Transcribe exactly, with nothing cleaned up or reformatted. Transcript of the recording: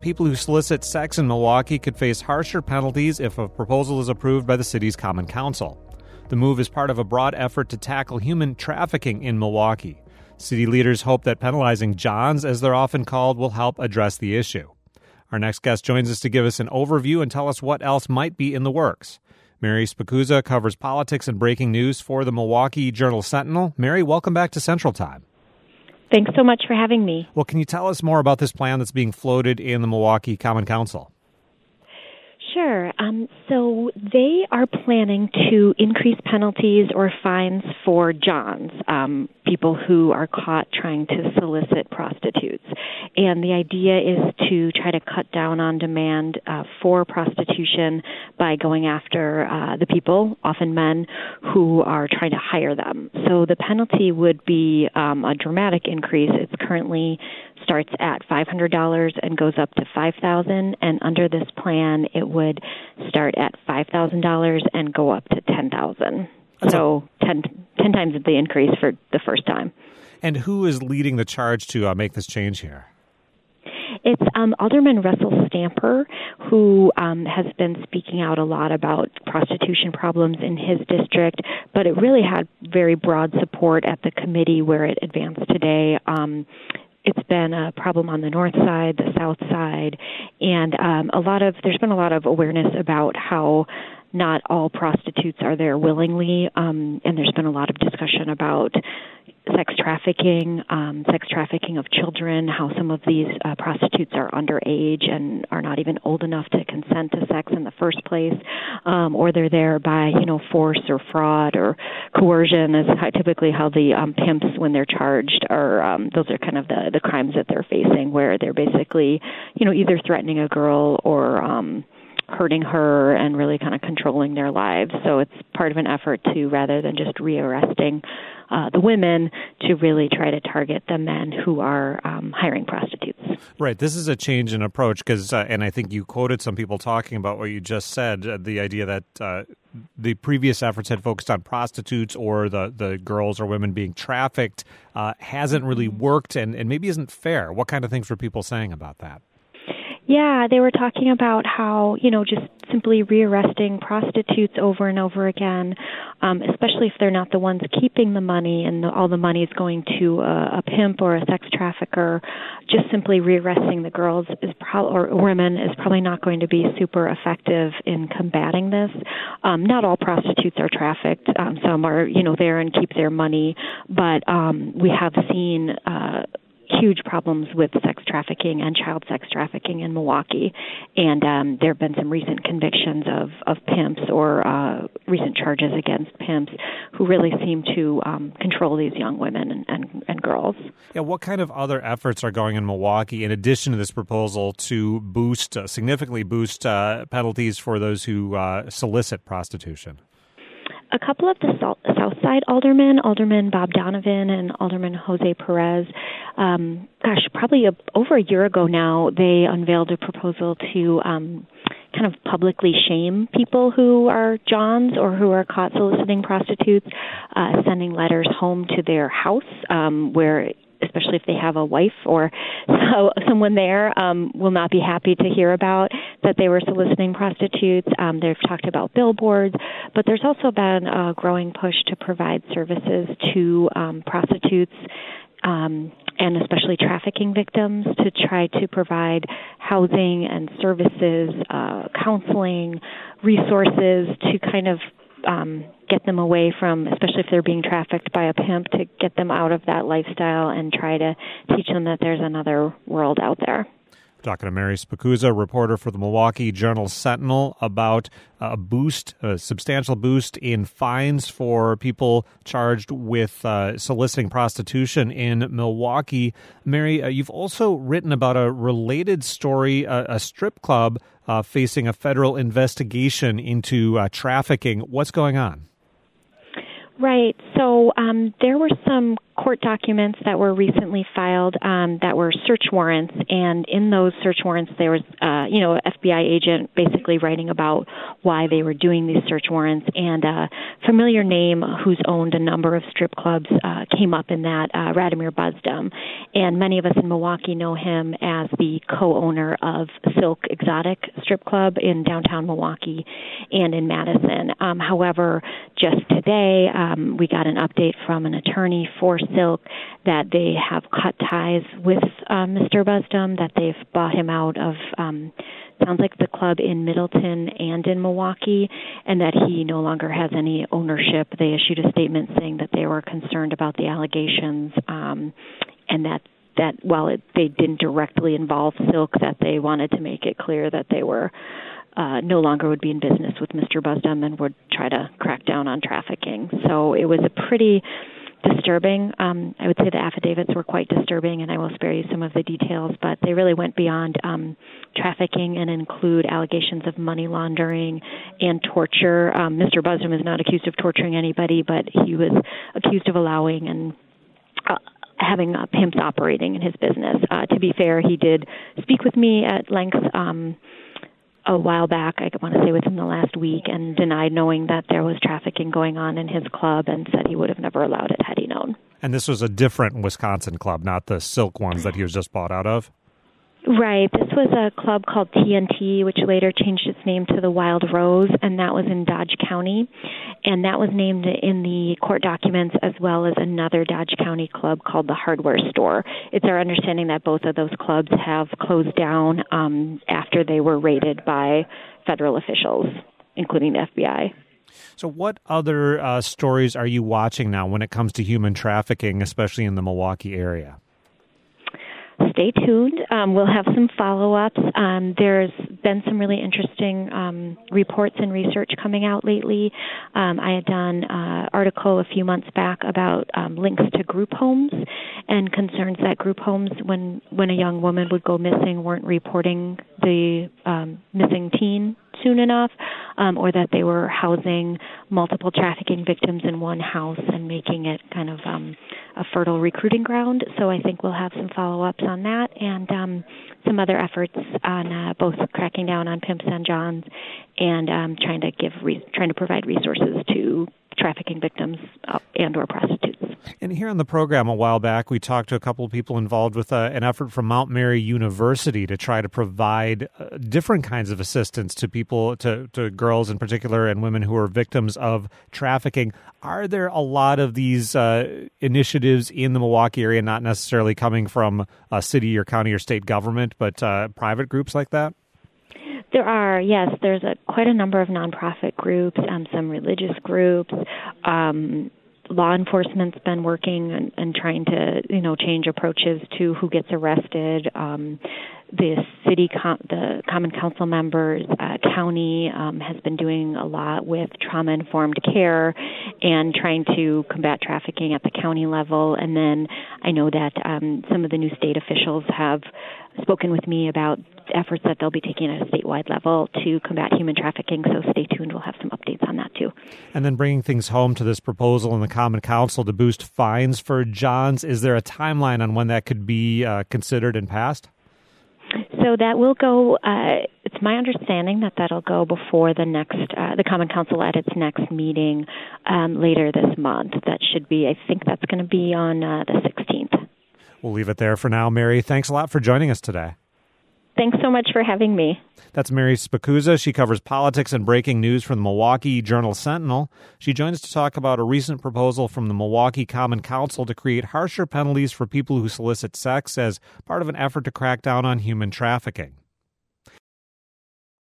people who solicit sex in Milwaukee could face harsher penalties if a proposal is approved by the city's Common Council. The move is part of a broad effort to tackle human trafficking in Milwaukee. City leaders hope that penalizing Johns, as they're often called, will help address the issue. Our next guest joins us to give us an overview and tell us what else might be in the works. Mary Spicuzza covers politics and breaking news for the Milwaukee Journal-Sentinel. Mary, welcome back to Central Time. Thanks so much for having me. Well, can you tell us more about this plan that's being floated in the Milwaukee Common Council? Sure. Um, so they are planning to increase penalties or fines for Johns, um, people who are caught trying to solicit prostitutes. And the idea is to try to cut down on demand uh, for prostitution by going after uh, the people, often men, who are trying to hire them. So the penalty would be um, a dramatic increase. It's currently starts at five hundred dollars and goes up to five thousand dollars, and under this plan, it would start at five thousand dollars and go up to ten thousand dollars. So ten, ten times the increase for the first time. And who is leading the charge to uh, make this change here? It's um, Alderman Russell Stamper, who um, has been speaking out a lot about prostitution problems in his district, but it really had very broad support at the committee where it advanced today. Um, It's been a problem on the north side, the south side, and um, a lot of there's been a lot of awareness about how not all prostitutes are there willingly, um, and there's been a lot of discussion about sex trafficking, um, sex trafficking of children, how some of these uh, prostitutes are underage and are not even old enough to consent to sex in the first place, um, or they're there by, you know, force or fraud or coercion is typically how the um, pimps, when they're charged, are, um, those are kind of the, the crimes that they're facing, where they're basically, you know, either threatening a girl or um, hurting her and really kind of controlling their lives. So it's part of an effort to, rather than just rearresting uh, the women, to really try to target the men who are um, hiring prostitutes. Right. This is a change in approach because, uh, and I think you quoted some people talking about what you just said, uh, the idea that uh, the previous efforts had focused on prostitutes or the, the girls or women being trafficked uh, hasn't really worked and, and maybe isn't fair. What kind of things were people saying about that? Yeah, they were talking about how, you know, just simply rearresting prostitutes over and over again, um, especially if they're not the ones keeping the money and the, all the money is going to a, a pimp or a sex trafficker, just simply rearresting the girls is pro- or women is probably not going to be super effective in combating this. Um, not all prostitutes are trafficked. Um, some are, you know, there and keep their money, but um, we have seen uh huge problems with sex trafficking and child sex trafficking in Milwaukee. And um, there have been some recent convictions of, of pimps or uh, recent charges against pimps who really seem to um, control these young women and, and, and girls. Yeah, what kind of other efforts are going in Milwaukee in addition to this proposal to boost, uh, significantly boost uh, penalties for those who uh, solicit prostitution? A couple of the South Side aldermen, Alderman Bob Donovan and Alderman Jose Perez, um, gosh, probably a, over a year ago now, they unveiled a proposal to um, kind of publicly shame people who are Johns or who are caught soliciting prostitutes, uh, sending letters home to their house um, where especially if they have a wife or so, someone there, um, will not be happy to hear about that they were soliciting prostitutes. Um, they've talked about billboards, but there's also been a growing push to provide services to um, prostitutes um, and especially trafficking victims, to try to provide housing and services, uh, counseling, resources to kind of Um, get them away from, especially if they're being trafficked by a pimp, to get them out of that lifestyle and try to teach them that there's another world out there. Talking to Mary Spicuzza, reporter for the Milwaukee Journal-Sentinel, about a boost, a substantial boost in fines for people charged with uh, soliciting prostitution in Milwaukee. Mary, uh, you've also written about a related story, uh, a strip club uh, facing a federal investigation into uh, trafficking. What's going on? Right. So um, there were some court documents that were recently filed um, that were search warrants, and in those search warrants there was, uh, you know, an F B I agent basically writing about why they were doing these search warrants, and a familiar name who's owned a number of strip clubs uh, came up in that, uh, Radomir Buzdum, and many of us in Milwaukee know him as the co-owner of Silk Exotic Strip Club in downtown Milwaukee and in Madison. Um, however, just today um, we got an update from an attorney for Silk that they have cut ties with uh, Mister Buzdum, that they've bought him out of, um, sounds like the club in Middleton and in Milwaukee, and that he no longer has any ownership. They issued a statement saying that they were concerned about the allegations um, and that that while it, they didn't directly involve Silk, that they wanted to make it clear that they were uh, no longer would be in business with Mister Buzdum and would try to crack down on trafficking. So it was a pretty disturbing. Um, I would say the affidavits were quite disturbing, and I will spare you some of the details, but they really went beyond um, trafficking and include allegations of money laundering and torture. Um, Mister Buzdum is not accused of torturing anybody, but he was accused of allowing and uh, having uh, pimps operating in his business. Uh, to be fair, he did speak with me at length um, a while back, I want to say within the last week, and denied knowing that there was trafficking going on in his club and said he would have never allowed it had he known. And this was a different Wisconsin club, not the Silk ones that he was just bought out of? Right. This was a club called T N T, which later changed its name to the Wild Rose, and that was in Dodge County. And that was named in the court documents as well as another Dodge County club called the Hardware Store. It's our understanding that both of those clubs have closed down um, after they were raided by federal officials, including the F B I. So what other uh, stories are you watching now when it comes to human trafficking, especially in the Milwaukee area? Stay tuned. Um, we'll have some follow-ups. Um, there's been some really interesting um, reports and research coming out lately. Um, I had done an article a few months back about um, links to group homes and concerns that group homes, when, when a young woman would go missing, weren't reporting the um, missing teen soon enough, um, or that they were housing multiple trafficking victims in one house and making it kind of um, a fertile recruiting ground. So I think we'll have some follow-ups on that and um, some other efforts on uh, both cracking down on pimps and johns and um, trying to give re- trying to provide resources to trafficking victims uh, and or prostitutes. And here on the program a while back, we talked to a couple of people involved with uh, an effort from Mount Mary University to try to provide uh, different kinds of assistance to people, to, to girls in particular, and women who are victims of trafficking. Are there a lot of these uh, initiatives in the Milwaukee area, not necessarily coming from a city or county or state government, but uh, private groups like that? There are, yes. There's a, quite a number of nonprofit groups, um, some religious groups. Um, law enforcement's been working and, and trying to, you know, change approaches to who gets arrested. Um, the city, com- the Common Council members, uh, county um, has been doing a lot with trauma-informed care and trying to combat trafficking at the county level. And then I know that um, some of the new state officials have spoken with me about efforts that they'll be taking at a statewide level to combat human trafficking. So stay tuned. We'll have some updates on that too. And then bringing things home to this proposal in the Common Council to boost fines for Johns, is there a timeline on when that could be uh, considered and passed? So that will go, uh, it's my understanding that that'll go before the next, uh, the Common Council at its next meeting um, later this month. That should be, I think that's going to be on uh, the sixteenth. We'll leave it there for now. Mary, thanks a lot for joining us today. Thanks so much for having me. That's Mary Spicuzza. She covers politics and breaking news for the Milwaukee Journal-Sentinel. She joined us to talk about a recent proposal from the Milwaukee Common Council to create harsher penalties for people who solicit sex as part of an effort to crack down on human trafficking.